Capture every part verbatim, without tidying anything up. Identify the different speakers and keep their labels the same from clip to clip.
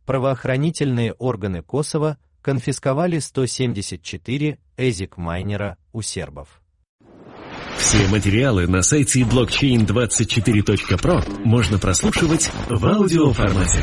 Speaker 1: Правоохранительные органы Косово конфисковали сто семьдесят четыре эзик-майнера у сербов.
Speaker 2: Все материалы на сайте блокчейн двадцать четыре точка про можно прослушивать в аудиоформате.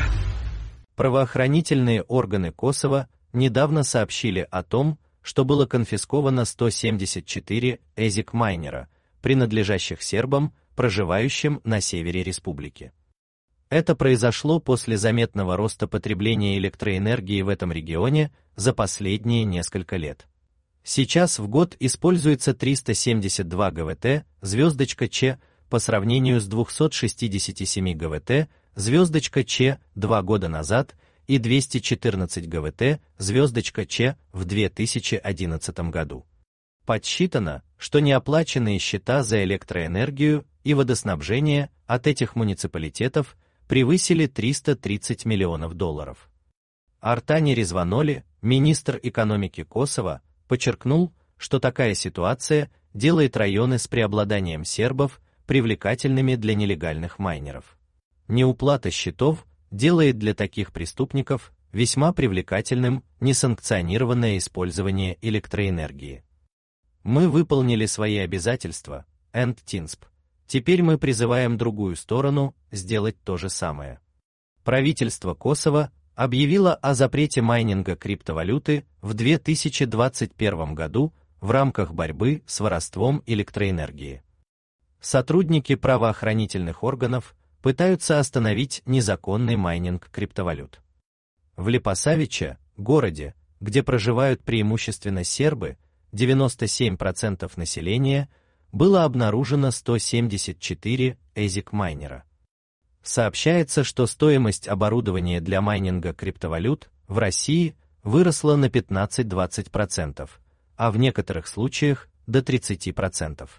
Speaker 1: Правоохранительные органы Косово недавно сообщили о том, что было конфисковано сто семьдесят четыре эзик-майнера, принадлежащих сербам, проживающим на севере республики. Это произошло после заметного роста потребления электроэнергии в этом регионе за последние несколько лет. Сейчас в год используется триста семьдесят два ГВТ, звездочка Ч, по сравнению с двумястами шестьдесятью семью ГВТ, звездочка Ч, два года назад, и двумястами четырнадцатью ГВТ, звездочка Ч, в две тысячи одиннадцатом году. Подсчитано, что неоплаченные счета за электроэнергию и водоснабжение от этих муниципалитетов превысили триста тридцать миллионов долларов. Артани Резваноли, министр экономики Косово, подчеркнул, что такая ситуация делает районы с преобладанием сербов привлекательными для нелегальных майнеров. Неуплата счетов делает для таких преступников весьма привлекательным несанкционированное использование электроэнергии. Мы выполнили свои обязательства, энд тинсп. Теперь мы призываем другую сторону сделать то же самое. Правительство Косово объявило о запрете майнинга криптовалюты в две тысячи двадцать первом году в рамках борьбы с воровством электроэнергии. Сотрудники правоохранительных органов пытаются остановить незаконный майнинг криптовалют. В Липосавиче, городе, где проживают преимущественно сербы, девяносто семь процентов населения, было обнаружено сто семьдесят четыре эзик-майнера. Сообщается, что стоимость оборудования для майнинга криптовалют в России выросла на пятнадцать-двадцать процентов, а в некоторых случаях до тридцати процентов.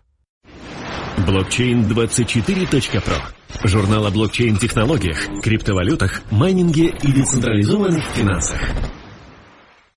Speaker 2: блокчейн двадцать четыре точка про. Журнал о блокчейн-технологиях, криптовалютах, майнинге и децентрализованных финансах.